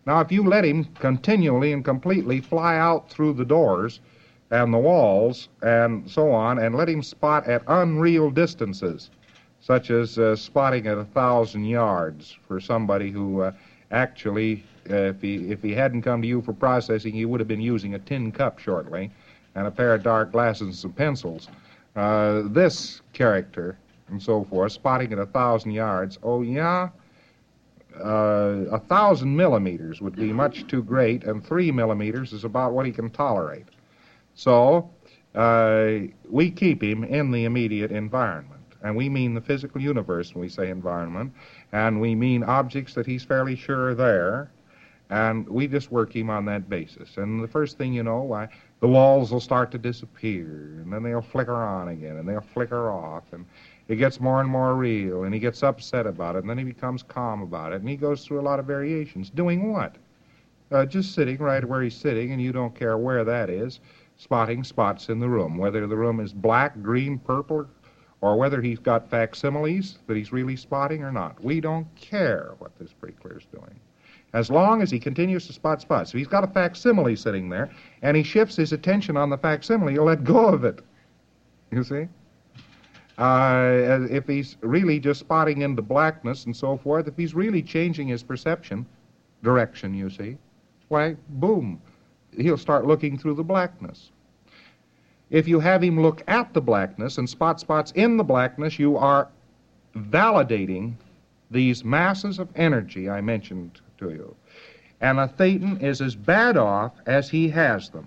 Now, if you let him continually and completely fly out through the doors and the walls and so on, and let him spot at unreal distances, such as spotting at 1,000 yards for somebody who actually, if he hadn't come to you for processing, he would have been using a tin cup shortly and a pair of dark glasses and some pencils. This character and so forth, spotting at 1,000 yards, oh yeah, 1,000 millimeters would be much too great, and 3 millimeters is about what he can tolerate. So we keep him in the immediate environment. And we mean the physical universe when we say environment, and we mean objects that he's fairly sure are there, and we just work him on that basis. And the first thing you know, the walls will start to disappear, and then they'll flicker on again, and they'll flicker off, and it gets more and more real, and he gets upset about it, and then he becomes calm about it, and he goes through a lot of variations. Doing what? Just sitting right where he's sitting, and you don't care where that is, spotting spots in the room, whether the room is black, green, purple, or whether he's got facsimiles that he's really spotting or not. We don't care what this pre-clear's doing, as long as he continues to spot spots. If he's got a facsimile sitting there, and he shifts his attention on the facsimile, he'll let go of it. You see? If he's really just spotting into blackness and so forth, if he's really changing his perception direction, you see, why, boom, he'll start looking through the blackness. If you have him look at the blackness and spot spots in the blackness, you are validating these masses of energy I mentioned to you. And a thetan is as bad off as he has them.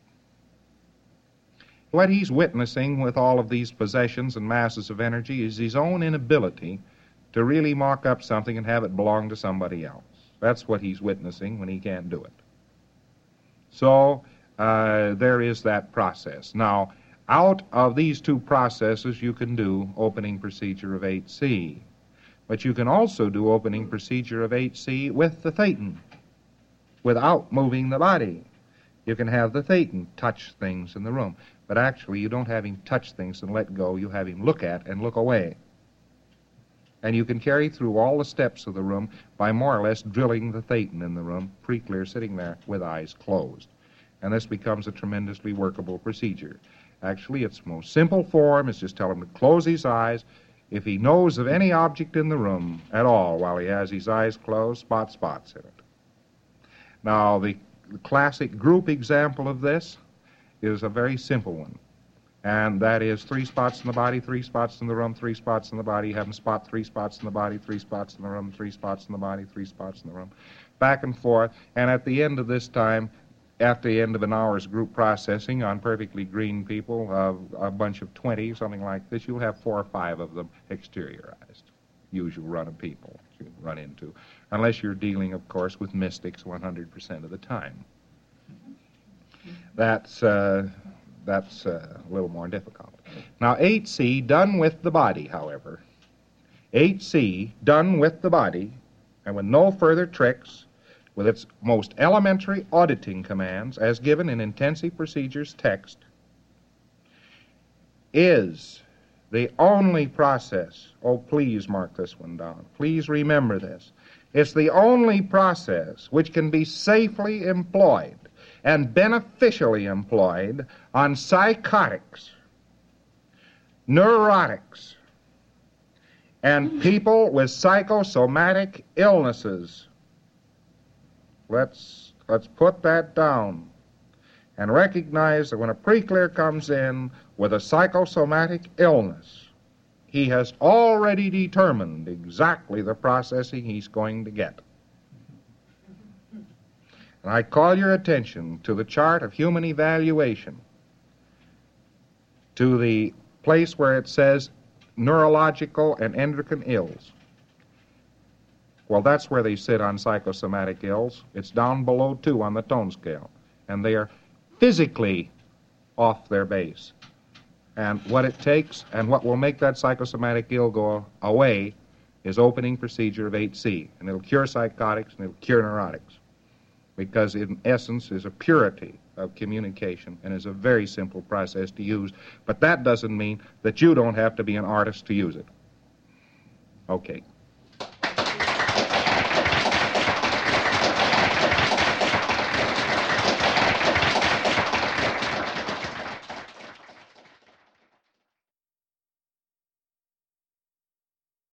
What he's witnessing with all of these possessions and masses of energy is his own inability to really mock up something and have it belong to somebody else. That's what he's witnessing when he can't do it. So there is that process. Now, out of these two processes, you can do opening procedure of 8C. But you can also do opening procedure of 8C with the thetan, without moving the body. You can have the thetan touch things in the room, but actually you don't have him touch things and let go. You have him look at and look away. And you can carry through all the steps of the room by more or less drilling the thetan in the room, pre-clear, sitting there with eyes closed. And this becomes a tremendously workable procedure. Actually, its most simple form is just tell him to close his eyes. If he knows of any object in the room at all while he has his eyes closed, spot spots in it. Now, the classic group example of this is a very simple one. And that is 3 spots in the body, 3 spots in the room, 3 spots in the body. You have him spot 3 spots in the body, 3 spots in the room, 3 spots in the body, 3 spots in the room. Back and forth. And at the end of this time, after the end of an hour's group processing on perfectly green people, a bunch of 20, something like this, you'll have 4 or 5 of them exteriorized. Usual run of people you run into. Unless you're dealing, of course, with mystics 100% of the time. That's a little more difficult. Now, 8C, done with the body, however. 8C, done with the body, and with no further tricks, with its most elementary auditing commands, as given in Intensive Procedures text, is the only process. Oh, please mark this one down. Please remember this. It's the only process which can be safely employed and beneficially employed on psychotics, neurotics, and people with psychosomatic illnesses. Let's put that down and recognize that when a pre-clear comes in with a psychosomatic illness, he has already determined exactly the processing he's going to get. And I call your attention to the chart of human evaluation, to the place where it says neurological and endocrine ills. Well, that's where they sit on psychosomatic ills. It's down below 2 on the tone scale. And they are physically off their base. And what it takes and what will make that psychosomatic ill go away is opening procedure of 8C. And it'll cure psychotics and it'll cure neurotics. Because in essence is a purity of communication and is a very simple process to use. But that doesn't mean that you don't have to be an artist to use it. Okay.